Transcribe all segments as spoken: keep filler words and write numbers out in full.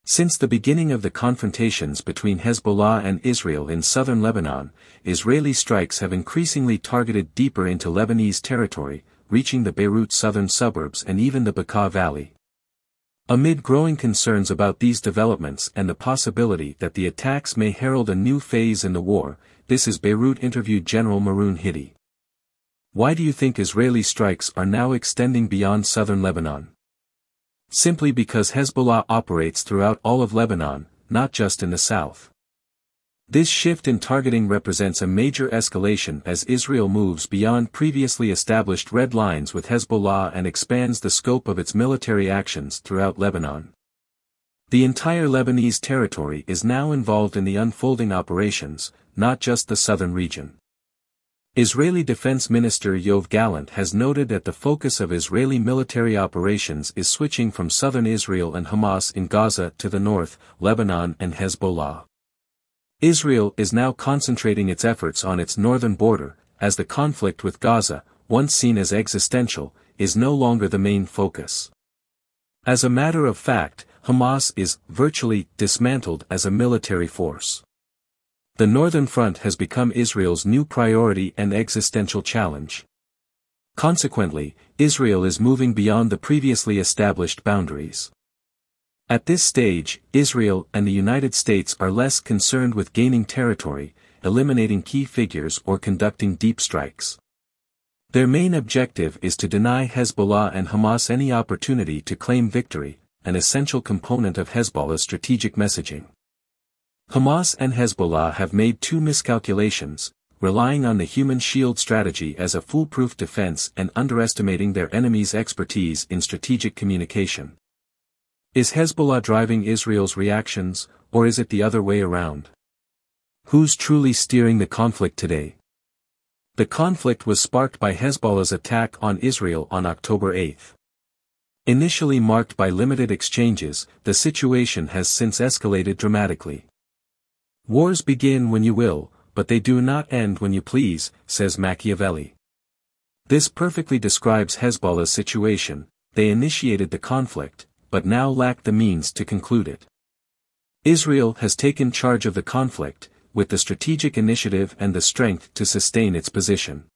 Since the beginning of the confrontations between Hezbollah and Israel in southern Lebanon, Israeli strikes have increasingly targeted deeper into Lebanese territory, reaching the Beirut southern suburbs and even the Bekaa Valley. Amid growing concerns about these developments and the possibility that the attacks may herald a new phase in the war, this is Beirut interviewed General Maroun Hidi. Why do you think Israeli strikes are now extending beyond southern Lebanon? Simply because Hezbollah operates throughout all of Lebanon, not just in the south. This shift in targeting represents a major escalation as Israel moves beyond previously established red lines with Hezbollah and expands the scope of its military actions throughout Lebanon. The entire Lebanese territory is now involved in the unfolding operations, not just the southern region. Israeli Defense Minister Yoav Gallant has noted that the focus of Israeli military operations is switching from southern Israel and Hamas in Gaza to the north, Lebanon and Hezbollah. Israel is now concentrating its efforts on its northern border, as the conflict with Gaza, once seen as existential, is no longer the main focus. As a matter of fact, Hamas is virtually dismantled as a military force. The Northern Front has become Israel's new priority and existential challenge. Consequently, Israel is moving beyond the previously established boundaries. At this stage, Israel and the United States are less concerned with gaining territory, eliminating key figures or conducting deep strikes. Their main objective is to deny Hezbollah and Hamas any opportunity to claim victory, an essential component of Hezbollah's strategic messaging. Hamas and Hezbollah have made two miscalculations, relying on the human shield strategy as a foolproof defense and underestimating their enemy's expertise in strategic communication. Is Hezbollah driving Israel's reactions, or is it the other way around? Who's truly steering the conflict today? The conflict was sparked by Hezbollah's attack on Israel on October eighth. Initially marked by limited exchanges, the situation has since escalated dramatically. Wars begin when you will, but they do not end when you please, says Machiavelli. This perfectly describes Hezbollah's situation. They initiated the conflict, but now lack the means to conclude it. Israel has taken charge of the conflict, with the strategic initiative and the strength to sustain its position.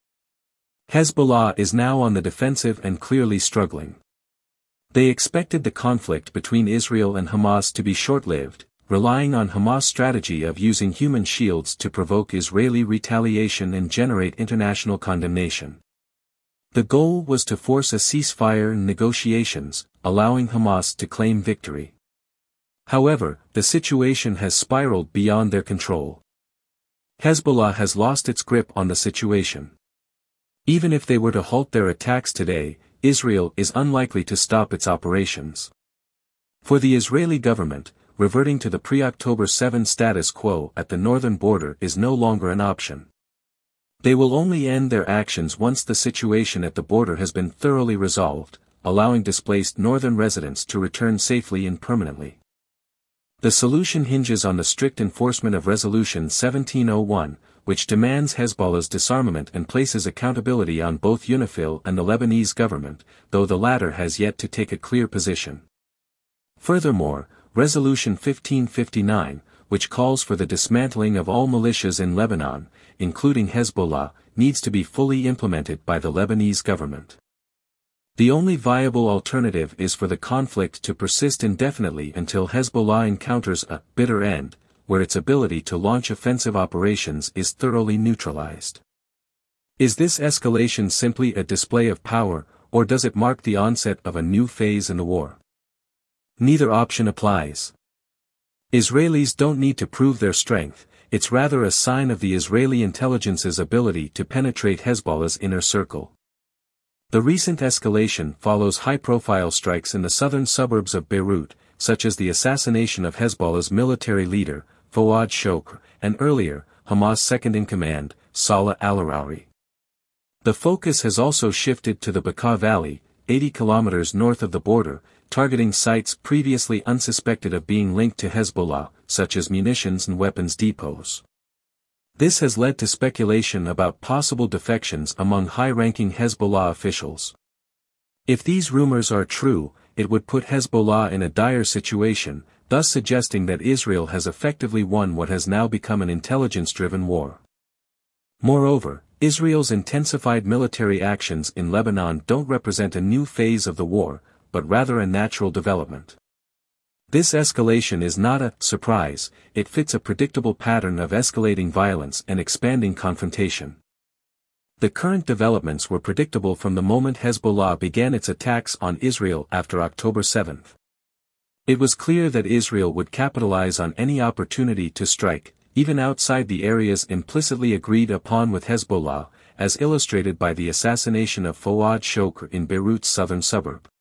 Hezbollah is now on the defensive and clearly struggling. They expected the conflict between Israel and Hamas to be short-lived, relying on Hamas' strategy of using human shields to provoke Israeli retaliation and generate international condemnation. The goal was to force a ceasefire and negotiations, allowing Hamas to claim victory. However, the situation has spiraled beyond their control. Hezbollah has lost its grip on the situation. Even if they were to halt their attacks today, Israel is unlikely to stop its operations. For the Israeli government, reverting to the pre-October seventh status quo at the northern border is no longer an option. They will only end their actions once the situation at the border has been thoroughly resolved, allowing displaced northern residents to return safely and permanently. The solution hinges on the strict enforcement of Resolution seventeen oh one, which demands Hezbollah's disarmament and places accountability on both UNIFIL and the Lebanese government, though the latter has yet to take a clear position. Furthermore, Resolution fifteen fifty-nine, which calls for the dismantling of all militias in Lebanon, including Hezbollah, needs to be fully implemented by the Lebanese government. The only viable alternative is for the conflict to persist indefinitely until Hezbollah encounters a bitter end, where its ability to launch offensive operations is thoroughly neutralized. Is this escalation simply a display of power, or does it mark the onset of a new phase in the war? Neither option applies. Israelis don't need to prove their strength, it's rather a sign of the Israeli intelligence's ability to penetrate Hezbollah's inner circle. The recent escalation follows high-profile strikes in the southern suburbs of Beirut, such as the assassination of Hezbollah's military leader, Fouad Shokr, and earlier, Hamas' second-in-command, Salah al-Arauri. The focus has also shifted to the Bekaa Valley, eighty kilometers north of the border, targeting sites previously unsuspected of being linked to Hezbollah, such as munitions and weapons depots. This has led to speculation about possible defections among high-ranking Hezbollah officials. If these rumors are true, it would put Hezbollah in a dire situation, thus suggesting that Israel has effectively won what has now become an intelligence-driven war. Moreover, Israel's intensified military actions in Lebanon don't represent a new phase of the war, but rather a natural development. This escalation is not a surprise, it fits a predictable pattern of escalating violence and expanding confrontation. The current developments were predictable from the moment Hezbollah began its attacks on Israel after October seventh. It was clear that Israel would capitalize on any opportunity to strike, even outside the areas implicitly agreed upon with Hezbollah, as illustrated by the assassination of Fouad Shokr in Beirut's southern suburb.